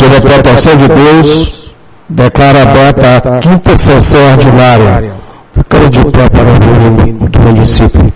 sob a proteção de Deus, declaro aberta a 5ª sessão ordinária. Câmara de pé para o hino do município.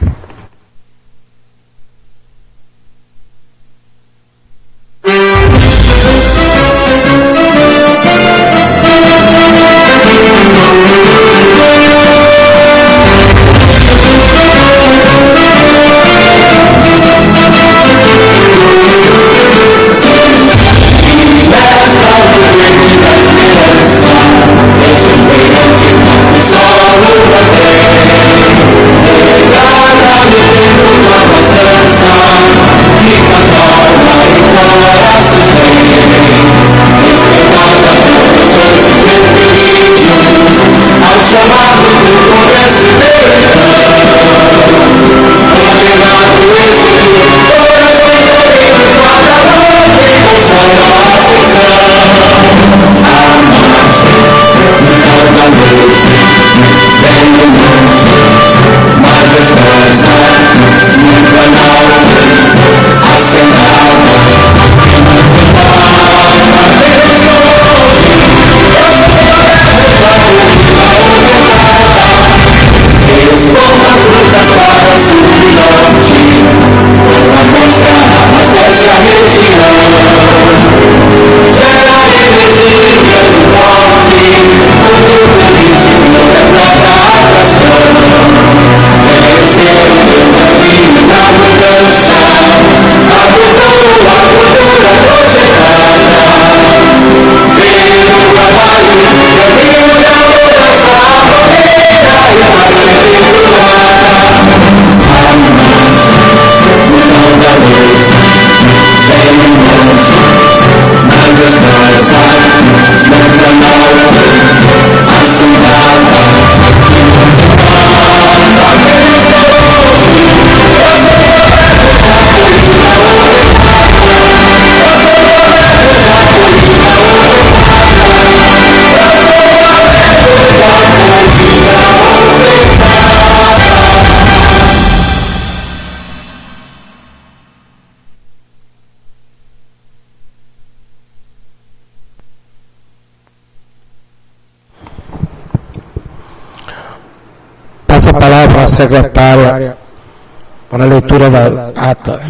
Passa a palavra à secretária para a leitura da ata.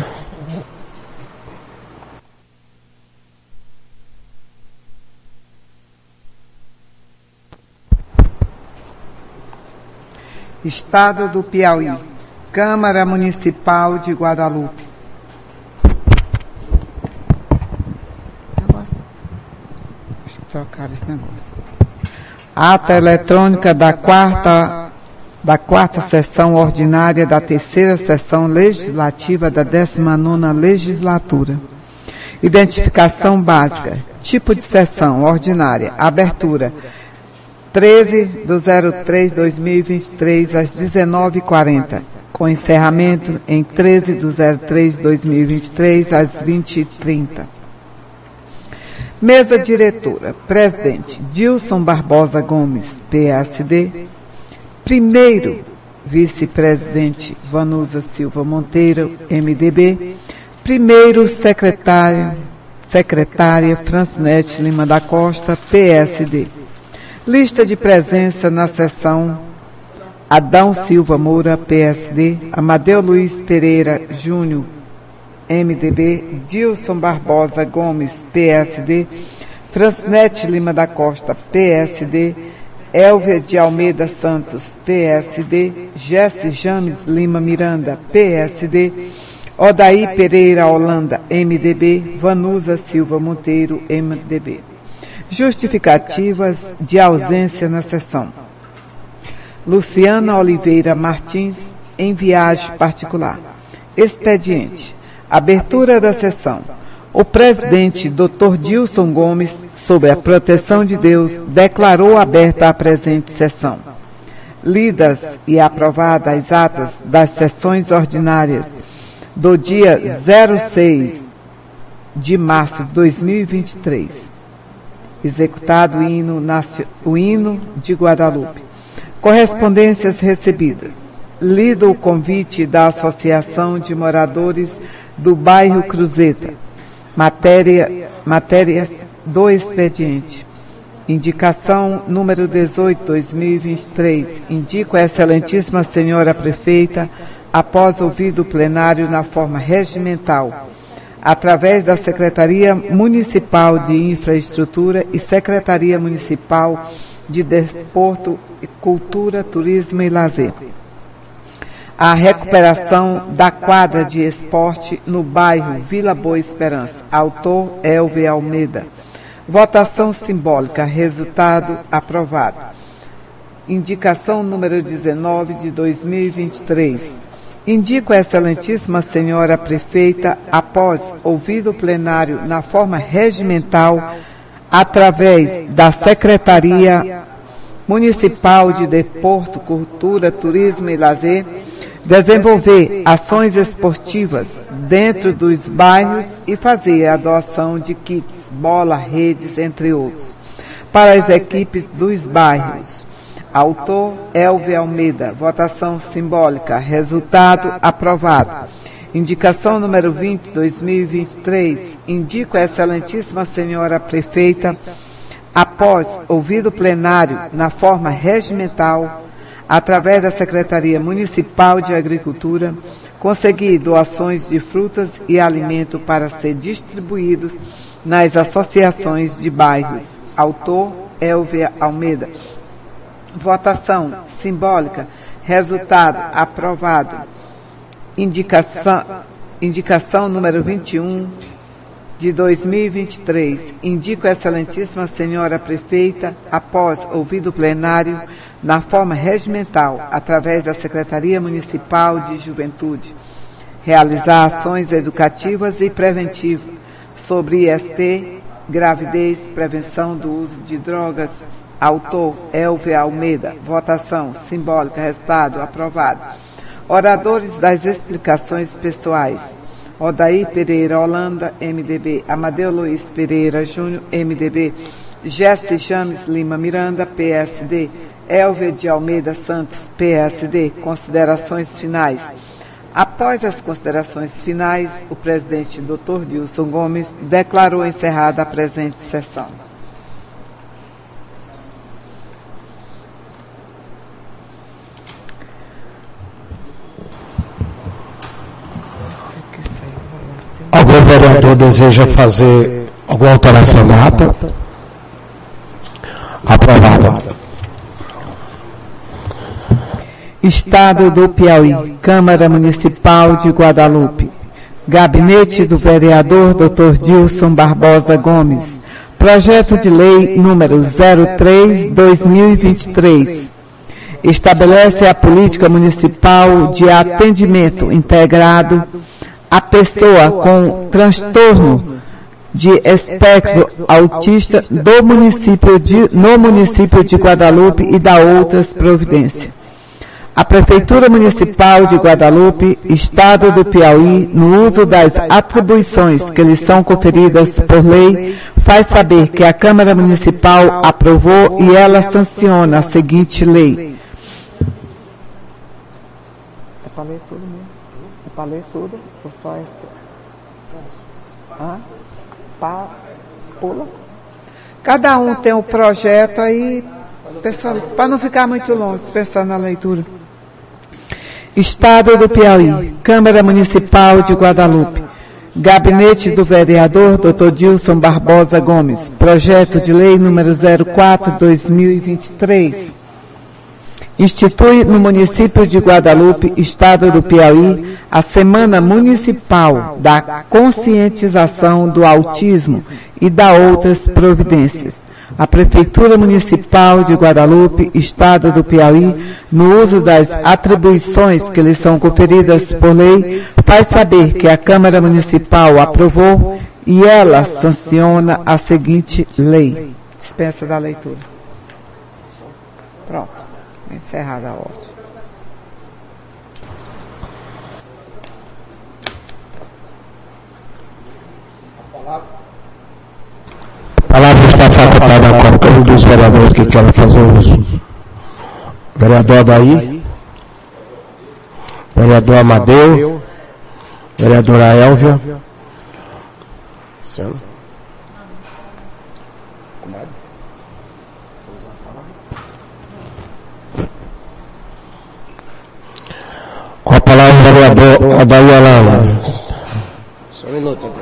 Estado do Piauí, Câmara Municipal de Guadalupe. Deixa eu trocar esse negócio. Ata eletrônica da quarta sessão ordinária da 3ª sessão legislativa da 19ª legislatura. Identificação básica. Tipo de sessão ordinária. Abertura. 13/03/2023 às 19h40. Com encerramento em 13/03/2023 às 20h30. Mesa diretora. Presidente Dilson Barbosa Gomes, PSD. Primeiro vice-presidente Vanusa Silva Monteiro, MDB. Primeiro secretária Francinete Lima da Costa, PSD. Lista de presença na sessão: Adão Silva Moura, PSD. Amadeu Luiz Pereira Júnior, MDB. Dilson Barbosa Gomes, PSD. Francinete Lima da Costa, PSD. Elvia de Almeida Santos, PSD. Jesse James Lima Miranda, PSD. Odaí Pereira Holanda, MDB. Vanusa Silva Monteiro, MDB. Justificativas de ausência na sessão: Luciana Oliveira Martins, em viagem particular. Expediente: abertura da sessão. O presidente, Dr. Dilson Gomes, sob a proteção de Deus, declarou aberta a presente sessão. Lidas e aprovadas as atas das sessões ordinárias do dia 06 de março de 2023. Executado o hino de Guadalupe. Correspondências recebidas. Lido o convite da Associação de Moradores do Bairro Cruzeta. Matérias do expediente. Indicação número 18/2023. Indico a excelentíssima senhora prefeita, após ouvido o plenário na forma regimental, através da Secretaria Municipal de Infraestrutura e Secretaria Municipal de Desporto, Cultura, Turismo e Lazer, a recuperação da quadra de esporte no bairro Vila Boa Esperança. Autor, Elvia Almeida. Votação simbólica. Resultado aprovado. Indicação número 19 de 2023. Indico a excelentíssima senhora prefeita, após ouvido o plenário na forma regimental, através da Secretaria Municipal de Desporto, Cultura, Turismo e Lazer, desenvolver ações esportivas dentro dos bairros e fazer a doação de kits, bola, redes, entre outros, para as equipes dos bairros. Autor, Elvia Almeida. Votação simbólica. Resultado aprovado. Indicação número 20, 2023. Indico a excelentíssima senhora prefeita, após ouvido plenário na forma regimental, através da Secretaria Municipal de Agricultura, conseguir doações de frutas e alimento para ser distribuídos nas associações de bairros. Autor, Elvia Almeida. Votação simbólica. Resultado aprovado. Indicação número 21 de 2023. Indico a excelentíssima senhora prefeita, após ouvido plenário na forma regimental, através da Secretaria Municipal de Juventude, realizar ações educativas e preventivas sobre IST, gravidez, prevenção do uso de drogas. Autor, Elvia Almeida. Votação simbólica. Resultado aprovado. Oradores das explicações pessoais: Odair Pereira Holanda, MDB. Amadeu Luiz Pereira Júnior, MDB. Jesse James Lima Miranda, PSD. Elvia de Almeida Santos, PSD. Considerações finais. Após as considerações finais, o presidente Dr. Dilson Gomes declarou encerrada a presente sessão. Algum vereador deseja fazer alguma alteração na ata? Aprovada. Estado do Piauí, Câmara Municipal de Guadalupe. Gabinete do vereador Dr. Dilson Barbosa Gomes. Projeto de lei número 03/2023. Estabelece a política municipal de atendimento integrado à pessoa com transtorno de espectro autista no município de Guadalupe e dá outras providências. A Prefeitura Municipal de Guadalupe, Estado do Piauí, no uso das atribuições que lhe são conferidas por lei, faz saber que a Câmara Municipal aprovou e ela sanciona a seguinte lei. É para ler tudo mesmo? É para ler tudo? Ou só esse? Pula? Cada um tem um projeto aí, pessoal, para não ficar muito longe, pensar na leitura. Estado do Piauí, Câmara Municipal de Guadalupe. Gabinete do vereador Dr. Dilson Barbosa Gomes. Projeto de lei número 04/2023. Institui no município de Guadalupe, Estado do Piauí, a Semana Municipal da Conscientização do Autismo e dá outras providências. A Prefeitura Municipal de Guadalupe, Estado do Piauí, no uso das atribuições que lhe são conferidas por lei, faz saber que a Câmara Municipal aprovou e ela sanciona a seguinte lei. Dispensa da leitura. Pronto. Encerrada a ordem. A palavra está facultada a qualquer um dos vereadores que querem fazer uso. Vereador Odair, vereador Amadeu, vereadora Elvia. Com a palavra o vereador Adair Holanda. Só um minuto, André.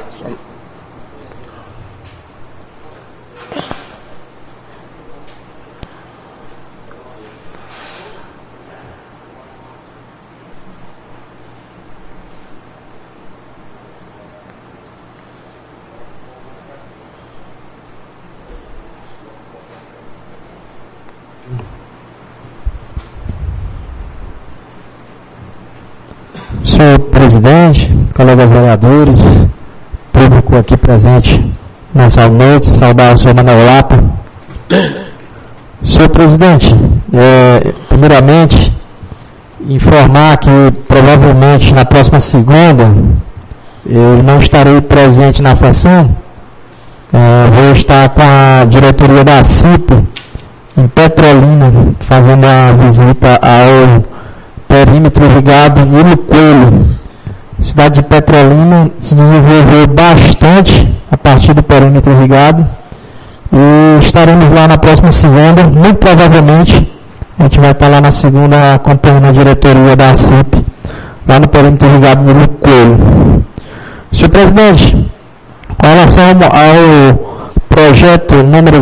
Senhor presidente, colegas vereadores, público aqui presente nessa noite, saudar o senhor Manuel Lapa. Senhor presidente, primeiramente, informar que provavelmente na próxima segunda eu não estarei presente na sessão, vou estar com a diretoria da CIP em Petrolina, fazendo a visita ao perímetro irrigado Nilo Coelho. A cidade de Petrolina se desenvolveu bastante a partir do perímetro irrigado e estaremos lá na próxima segunda. Muito provavelmente a gente vai estar lá na segunda acompanhando a diretoria da CIP lá no perímetro irrigado Nilo Coelho. Senhor presidente, com relação ao projeto número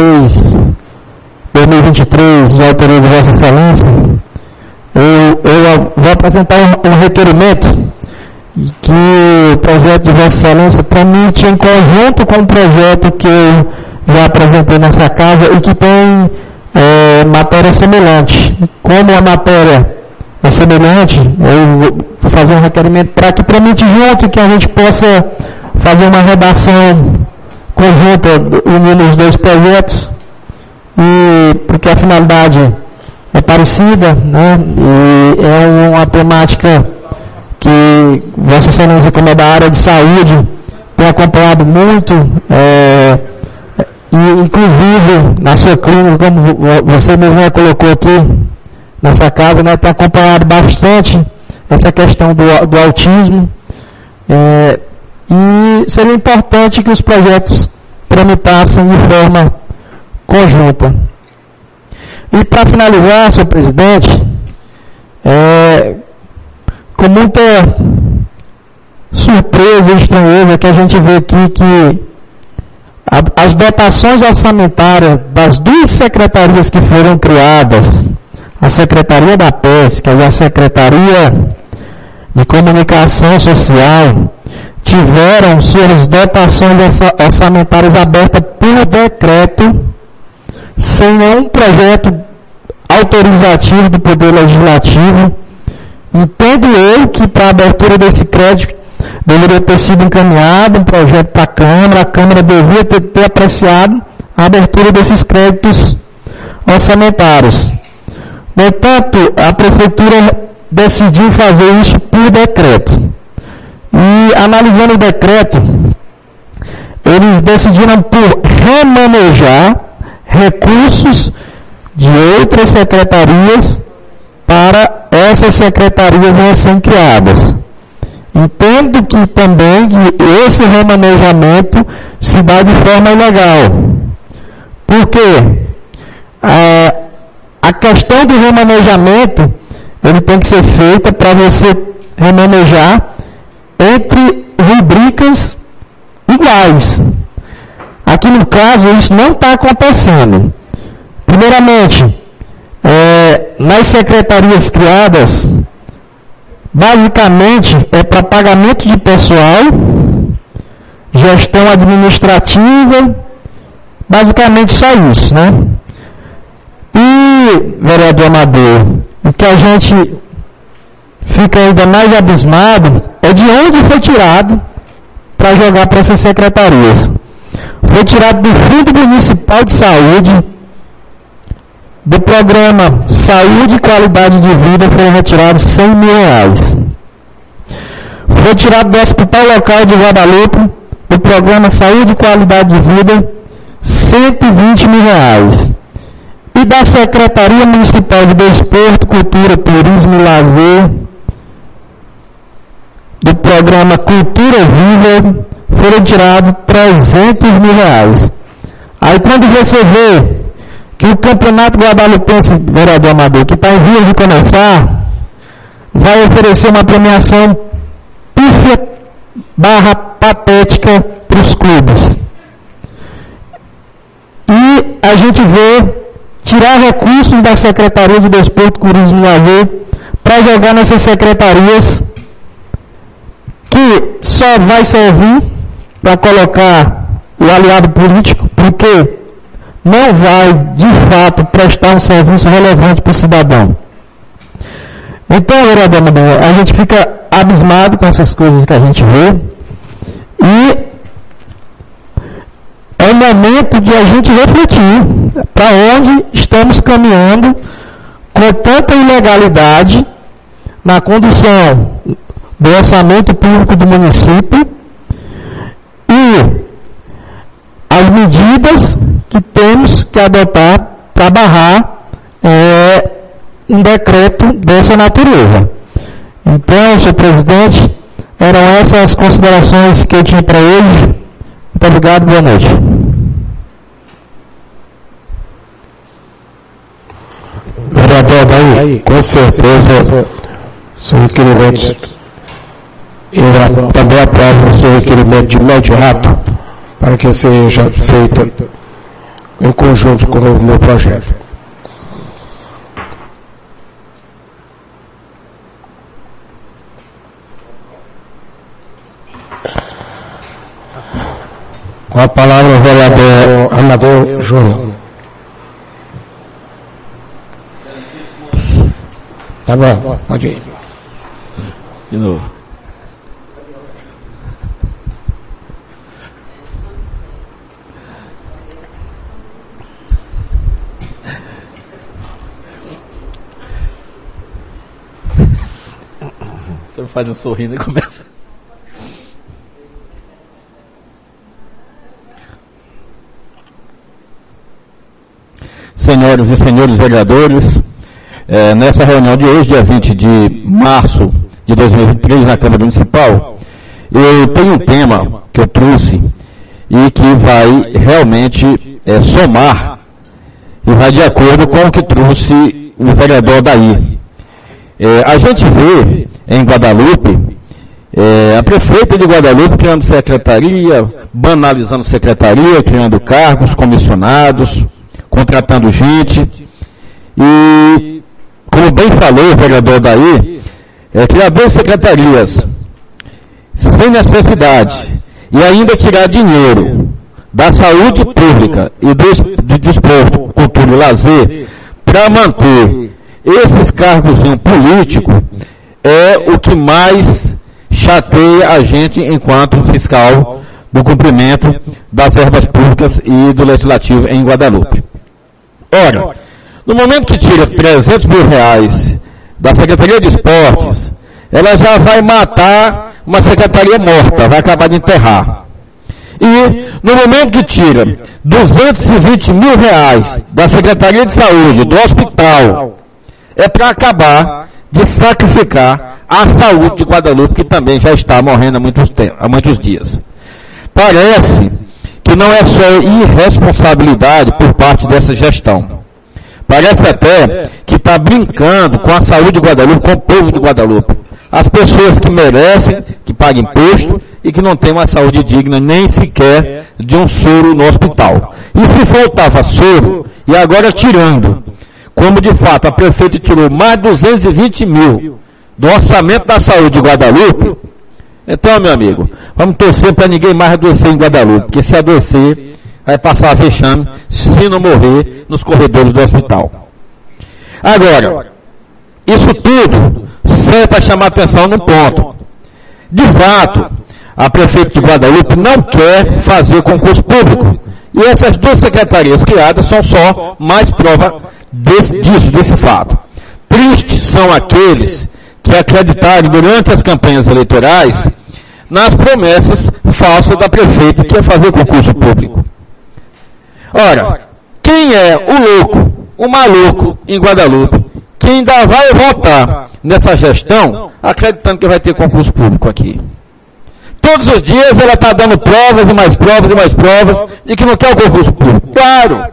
03/2023 de autoria de Vossa Excelência, eu vou apresentar um requerimento que o projeto de Vossa Excelência tramite em conjunto com o projeto que eu já apresentei nessa casa e que tem matéria semelhante. Como a matéria é semelhante, eu vou fazer um requerimento para que tramite junto e que a gente possa fazer uma redação conjunta unindo os dois projetos, e porque a finalidade é parecida, né? E é uma temática que Vossa Excelência, como é da área de saúde, tem acompanhado muito, e inclusive na sua clínica, como você mesmo colocou aqui nessa casa, né, tem acompanhado bastante essa questão do autismo, e seria importante que os projetos tramitassem de forma conjunta. E para finalizar, senhor presidente, com muita surpresa e estranheza que a gente vê aqui que as dotações orçamentárias das duas secretarias que foram criadas, a Secretaria da Pesca e a Secretaria de Comunicação Social, tiveram suas dotações orçamentárias abertas por decreto, sem nenhum projeto autorizativo do Poder Legislativo. Entendo eu que para a abertura desse crédito deveria ter sido encaminhado um projeto para a Câmara devia ter apreciado a abertura desses créditos orçamentários. No entanto, a Prefeitura decidiu fazer isso por decreto. E analisando o decreto, eles decidiram por remanejar recursos de outras secretarias para essas secretarias recém-criadas. Entendo que também que esse remanejamento se dá de forma ilegal. Por quê? A questão do remanejamento, ele tem que ser feita para você remanejar entre rubricas iguais. Aqui no caso, isso não está acontecendo. Primeiramente, nas secretarias criadas, basicamente é para pagamento de pessoal, gestão administrativa, basicamente só isso, né? E, vereador Amadeu, o que a gente fica ainda mais abismado é de onde foi tirado para jogar para essas secretarias. Foi tirado do Fundo Municipal de Saúde, do programa Saúde e Qualidade de Vida foram retirados R$100 mil. Foi tirado do Hospital Local de Guadalupe, do programa Saúde e Qualidade de Vida, R$120 mil. E da Secretaria Municipal de Desporto, Cultura, Turismo e Lazer, do programa Cultura Viva, foram tirados R$300 mil. A Aí quando você vê que o Campeonato Guadalupense, vereador Amador, que está em vias de começar, vai oferecer uma premiação pífia / patética para os clubes. E a gente vê tirar recursos da Secretaria de Desporto, Turismo e Lazer para jogar nessas secretarias que só vai servir para colocar o aliado político, porque não vai, de fato, prestar um serviço relevante para o cidadão. Então, vereador Amador, a gente fica abismado com essas coisas que a gente vê e é o momento de a gente refletir para onde estamos caminhando com tanta ilegalidade na condução do orçamento público do município e as medidas que temos que adotar para barrar um decreto dessa natureza. Então, senhor presidente, eram essas as considerações que eu tinha para hoje. Muito obrigado, boa noite. Vereador Daí, com certeza, seu requerimento, eu também aprovo o seu requerimento de imediato para que seja feito em conjunto com o meu projeto. Com a palavra o vereador Amador Júnior. Tá bom, pode ir. De novo. Você faz um sorriso e começa. Senhoras e senhores vereadores, nessa reunião de hoje, dia 20 de março de 2023, na Câmara Municipal, eu tenho um tema que eu trouxe e que vai realmente somar e vai de acordo com o que trouxe o vereador Daí. A gente vê em Guadalupe, a prefeita de Guadalupe criando secretaria, banalizando secretaria, criando cargos, comissionados, contratando gente, e, como bem falou o vereador Daí, criar 2 secretarias, sem necessidade, e ainda tirar dinheiro da saúde pública e do desporto, cultura e lazer, para manter esses cargos políticos, é o que mais chateia a gente enquanto fiscal do cumprimento das verbas públicas e do legislativo em Guadalupe. Ora, no momento que tira 300 mil reais da Secretaria de Esportes, ela já vai matar uma secretaria morta, vai acabar de enterrar. E no momento que tira 220 mil reais da Secretaria de Saúde, do hospital, é para acabar de sacrificar a saúde de Guadalupe, que também já está morrendo há muitos dias. Parece que não é só irresponsabilidade por parte dessa gestão. Parece até que está brincando com a saúde de Guadalupe, com o povo de Guadalupe. As pessoas que merecem, que pagam imposto e que não têm uma saúde digna, nem sequer de um soro no hospital. E se faltava soro, e agora tirando, como de fato a prefeita tirou mais de 220 mil do orçamento da saúde de Guadalupe, então, meu amigo, vamos torcer para ninguém mais adoecer em Guadalupe, porque se adoecer, vai passar vexame, se não morrer, nos corredores do hospital. Agora, isso tudo serve para chamar atenção num ponto. De fato, a prefeita de Guadalupe não quer fazer concurso público. E essas 2 secretarias criadas são só mais prova desse fato. Tristes são aqueles que acreditaram durante as campanhas eleitorais nas promessas falsas da prefeita que ia fazer concurso público. Ora, quem é o louco, o maluco em Guadalupe, que ainda vai votar nessa gestão acreditando que vai ter concurso público aqui? Todos os dias ela está dando provas e mais provas e mais provas de que não quer o concurso público. Claro!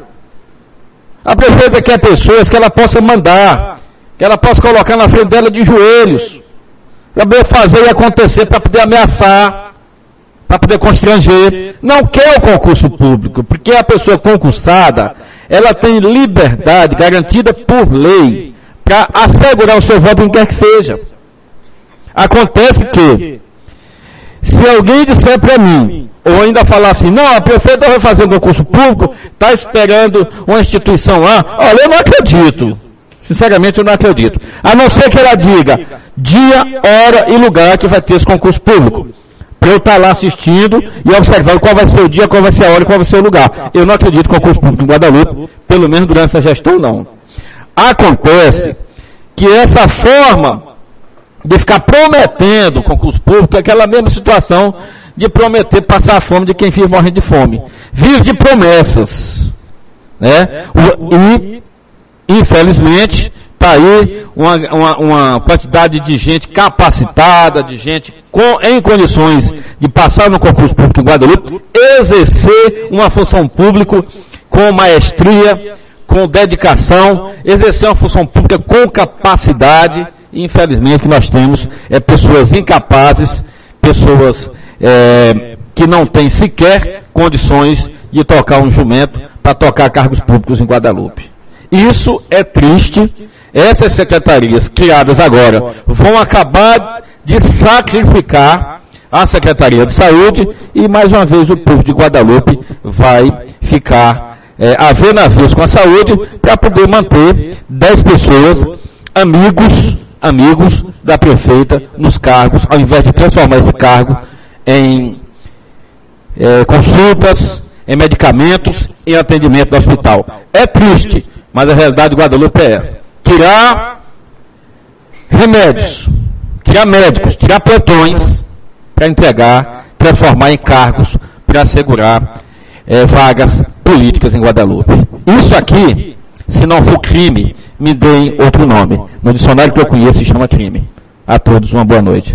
A prefeita quer pessoas que ela possa mandar, que ela possa colocar na frente dela de joelhos, para poder fazer e acontecer, para poder ameaçar, para poder constranger. Não quer o concurso público, porque a pessoa concursada, ela tem liberdade garantida por lei para assegurar o seu voto em quer que seja. Acontece que, se alguém disser para mim, ou ainda falar assim, não, a prefeita vai fazer um concurso público, está esperando uma instituição lá, olha, eu não acredito. Sinceramente, eu não acredito. A não ser que ela diga dia, hora e lugar que vai ter esse concurso público. Para eu estar lá assistindo e observando qual vai ser o dia, qual vai ser a hora e qual vai ser o lugar. Eu não acredito em concurso público em Guadalupe, pelo menos durante essa gestão, não. Acontece que essa forma de ficar prometendo concurso público é aquela mesma situação de prometer passar a fome de quem vive morrendo de fome. Vive de promessas. Né? E, infelizmente, está aí uma quantidade de gente capacitada, de gente em condições de passar no concurso público em Guadalupe, exercer uma função pública com maestria, com dedicação, exercer uma função pública com capacidade. E, infelizmente, o que nós temos pessoas incapazes, pessoas que não têm sequer condições de tocar um jumento para tocar cargos públicos em Guadalupe. Isso é triste. Essas secretarias criadas agora vão acabar de sacrificar a Secretaria de Saúde e, mais uma vez, o povo de Guadalupe vai ficar a ver navios com a saúde para poder manter 10 pessoas, amigos da prefeita nos cargos, ao invés de transformar esse cargo em consultas, em medicamentos, em atendimento no hospital. É triste, mas a realidade de Guadalupe é essa. Tirar remédios, tirar médicos, tirar plantões para entregar, transformar em cargos para assegurar vagas políticas em Guadalupe. Isso aqui, se não for crime, me deem outro nome. No dicionário que eu conheço se chama crime. A todos uma boa noite.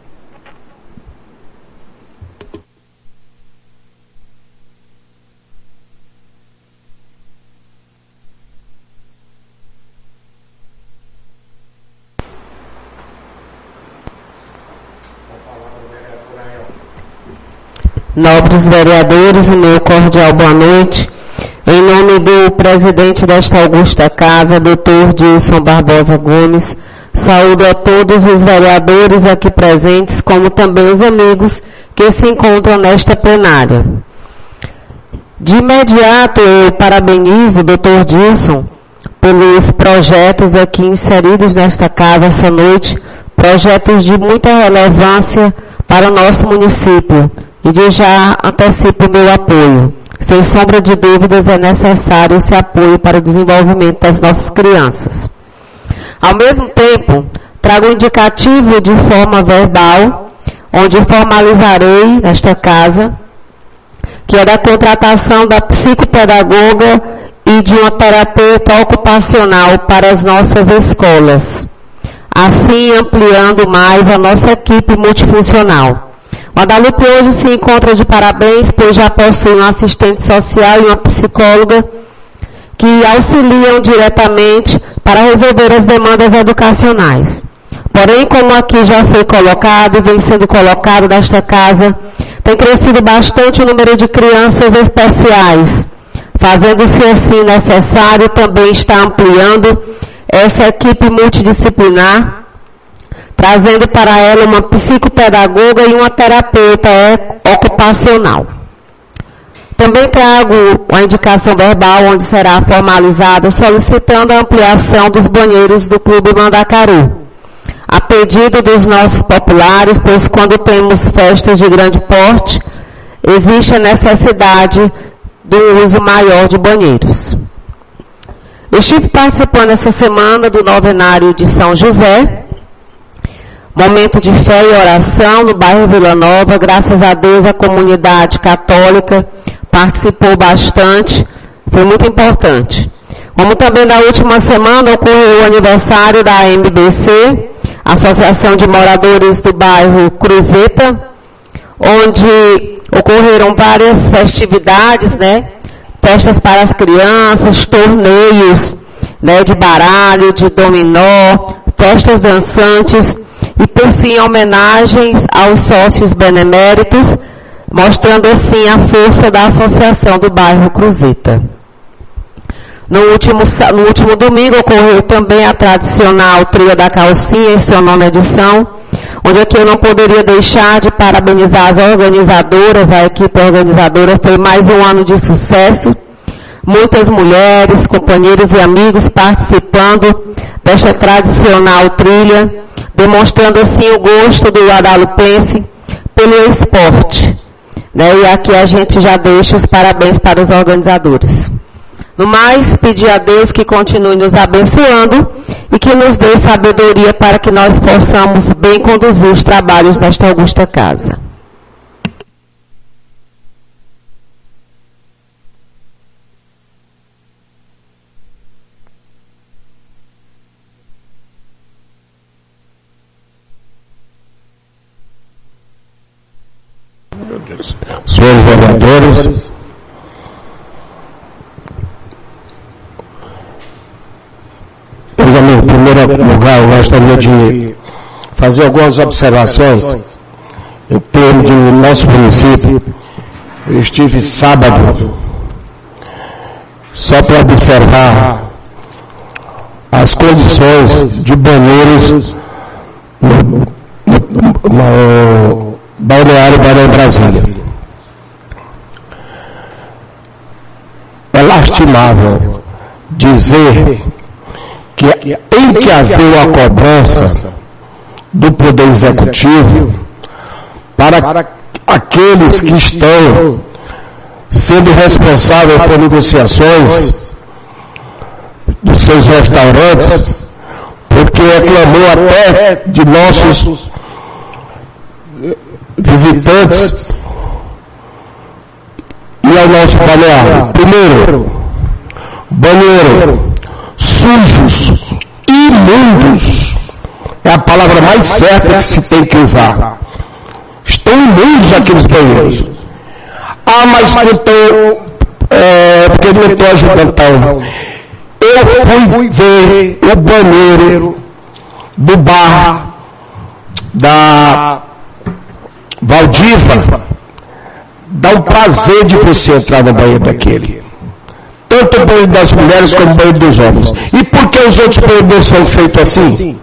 Nobres vereadores, o meu cordial boa noite. Em nome do presidente desta augusta casa, doutor Dilson Barbosa Gomes, saúdo a todos os vereadores aqui presentes, como também os amigos que se encontram nesta plenária. De imediato, eu parabenizo o doutor Dilson pelos projetos aqui inseridos nesta casa essa noite, projetos de muita relevância para o nosso município, e de já antecipo o meu apoio. Sem sombra de dúvidas, é necessário esse apoio para o desenvolvimento das nossas crianças. Ao mesmo tempo, trago um indicativo de forma verbal, onde formalizarei nesta casa, que é da contratação da psicopedagoga e de uma terapeuta ocupacional para as nossas escolas, assim ampliando mais a nossa equipe multifuncional. Guadalupe hoje se encontra de parabéns, pois já possui um assistente social e uma psicóloga que auxiliam diretamente para resolver as demandas educacionais. Porém, como aqui já foi colocado e vem sendo colocado nesta casa, tem crescido bastante o número de crianças especiais, fazendo-se assim necessário também estar ampliando essa equipe multidisciplinar, trazendo para ela uma psicopedagoga e uma terapeuta ocupacional. Também trago a indicação verbal, onde será formalizada, solicitando a ampliação dos banheiros do Clube Mandacaru, a pedido dos nossos populares, pois quando temos festas de grande porte, existe a necessidade do uso maior de banheiros. Eu estive participando essa semana do novenário de São José, momento de fé e oração no bairro Vila Nova. Graças a Deus, a comunidade católica participou bastante, foi muito importante. Como também na última semana ocorreu o aniversário da MBC, Associação de Moradores do Bairro Cruzeta, onde ocorreram várias festividades, né? Festas para as crianças, torneios, né, de baralho, de dominó, festas dançantes e, por fim, homenagens aos sócios beneméritos, mostrando assim a força da associação do bairro Cruzeta. No último domingo ocorreu também a tradicional Trilha da Calcinha, em sua 9ª edição, onde aqui eu não poderia deixar de parabenizar as organizadoras. A equipe organizadora foi mais um ano de sucesso. Muitas mulheres, companheiros e amigos participando desta tradicional trilha, demonstrando assim o gosto do guadalupense pelo esporte. Né? E aqui a gente já deixa os parabéns para os organizadores. No mais, pedir a Deus que continue nos abençoando e que nos dê sabedoria para que nós possamos bem conduzir os trabalhos desta augusta casa. Senhores vereadores, em primeiro lugar, eu gostaria de fazer algumas observações em termos de nosso município. Eu estive sábado só para observar as condições de banheiros no Balneário Barão Brasília. É lastimável dizer que tem que haver uma cobrança do Poder Executivo para aqueles que estão sendo responsáveis por negociações dos seus restaurantes, porque reclamou até de nossos visitantes e ao nosso balneário. Primeiro, banheiro sujos, imundos, é a palavra mais certa que se tem que usar. Estão imundos aqueles banheiros. Ah, mas não estou, porque não estou ajudando então. Eu fui ver o banheiro do bar da Valdiva. Dá um prazer de você entrar no banheiro daquele. Tanto o banheiro das mulheres como o banheiro dos homens. E por que os outros banheiros são feitos assim?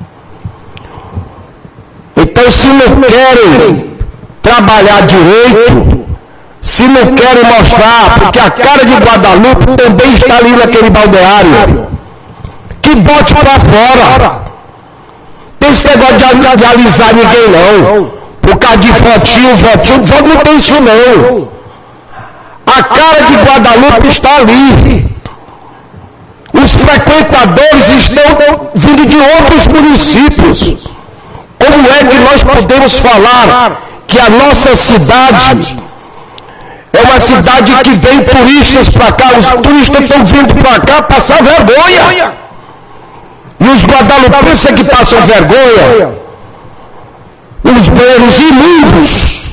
Então, se não querem trabalhar direito, se não querem mostrar, porque a cara de Guadalupe também está ali naquele balneário, que bote para fora. Tem esse negócio de alisar ninguém não. Por causa de votinho, não tem isso não. A cara de Guadalupe está ali. Os frequentadores estão vindo de outros municípios. Como é que nós podemos falar que a nossa cidade é uma cidade que vem turistas para cá? Os turistas estão vindo para cá passar vergonha. E os guadalupenses que passam vergonha. Os banheiros imundos.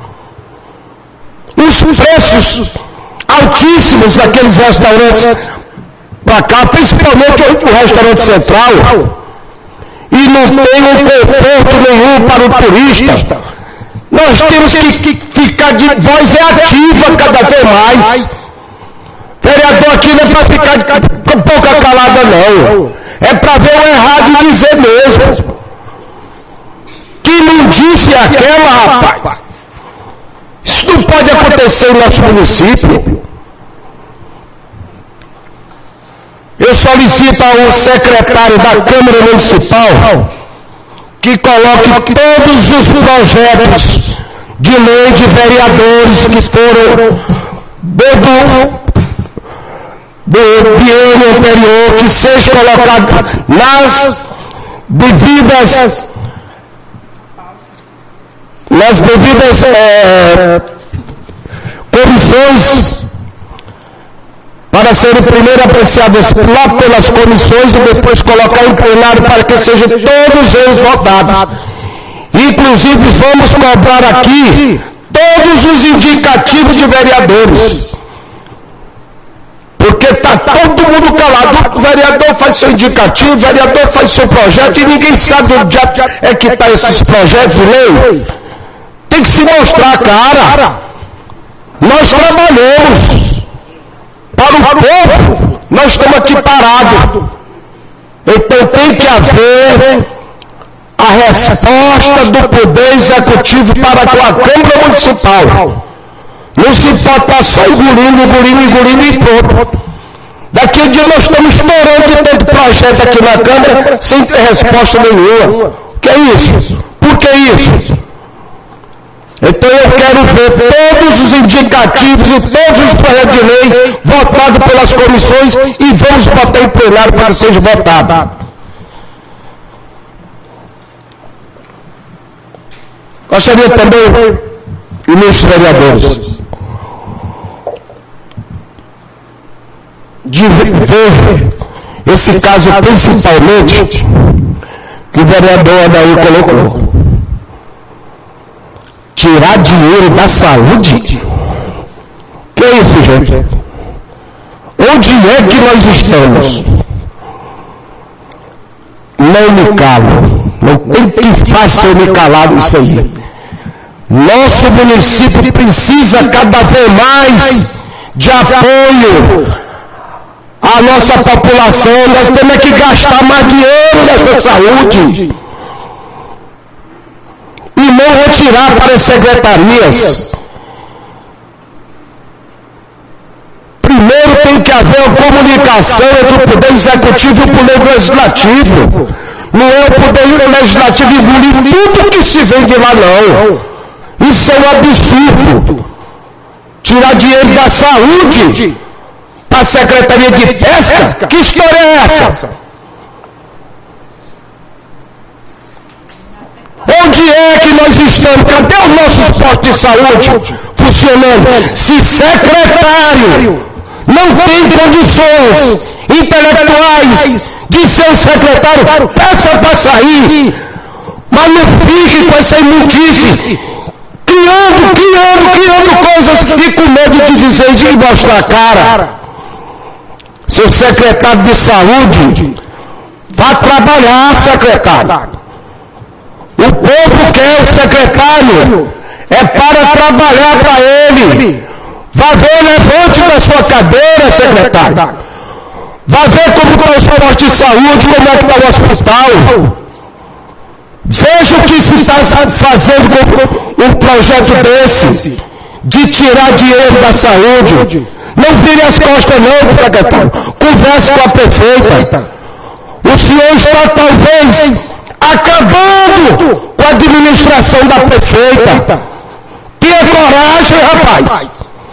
Os preços altíssimos daqueles restaurantes para cá, principalmente o restaurante central, e não tem um conforto nenhum para o turista. Nós temos que ficar de voz ativa cada vez mais. Vereador aqui não é para ficar com boca calada não, é para ver o errado e dizer mesmo. Que imundice é aquela, rapaz? Isso não pode acontecer no nosso município. Eu solicito ao secretário da Câmara Municipal que coloque todos os projetos de lei de vereadores que foram do biênio anterior, que seja colocado nas devidas comissões, para serem primeiro apreciadas lá pelas comissões e depois colocar em plenário para que sejam todos eles votados. E Inclusive, vamos cobrar aqui todos os indicativos de vereadores. Porque está todo mundo calado. O vereador faz seu indicativo, o vereador faz seu projeto e ninguém sabe onde é que está esses projetos de lei. Tem que se mostrar a cara. Nós trabalhamos para o povo, nós estamos aqui parados. Então tem que haver a resposta do Poder Executivo para com a Câmara Municipal. Não se pode estar só engolindo e pronto. Daqui a dia nós estamos estourando de tanto projeto aqui na Câmara sem ter resposta nenhuma. O que é isso? Por que isso? Então eu quero ver todos os indicativos e todos os projetos de lei votados pelas comissões e vamos botar em plenário para que seja votado. Gostaria também, ilustres vereadores, de ver esse caso principalmente que o vereador Adair colocou. Tirar dinheiro da saúde? Que é isso, gente? Onde é que nós estamos? Não me calo. Não tem quem faça eu me calar nisso aí. Nosso município precisa cada vez mais de apoio à nossa população. Nós temos que gastar mais dinheiro nessa saúde. E não retirar para as secretarias. Primeiro tem que haver uma comunicação entre o Poder Executivo e o Poder Legislativo. Não é o Poder Legislativo engolir tudo que se vem de lá, não. Isso é um absurdo. Tirar dinheiro da saúde para a Secretaria de Pesca? Que história é essa? Onde é que nós estamos? Cadê os nossos postos de saúde funcionando? Se secretário não tem condições intelectuais de ser um secretário, peça para sair. Mas não fique com essa imundice, criando coisas que fico com medo de dizer e de mostrar a cara. Seu secretário de saúde, vá trabalhar, secretário. O povo quer o secretário, é para trabalhar para ele. Vá ver, levante da sua cadeira, secretário. Vá ver como está os postos de saúde, como é que está o hospital. Veja o que se está fazendo com um projeto desse, de tirar dinheiro da saúde. Não vire as costas não, secretário. Converse com a prefeita. O senhor está talvez acabando com a administração da prefeita. Tenha coragem, rapaz.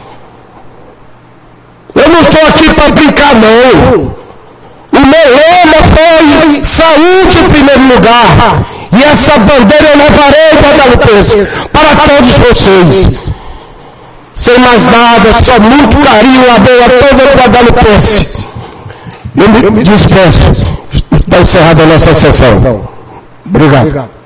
Eu não estou aqui para brincar, não. O meu lema foi saúde em primeiro lugar. E essa bandeira eu levarei, guadalupense, para todos vocês. Sem mais nada, só muito carinho e amor a todo guadalupense. Eu me despeço. Está encerrada a nossa sessão. Obrigado.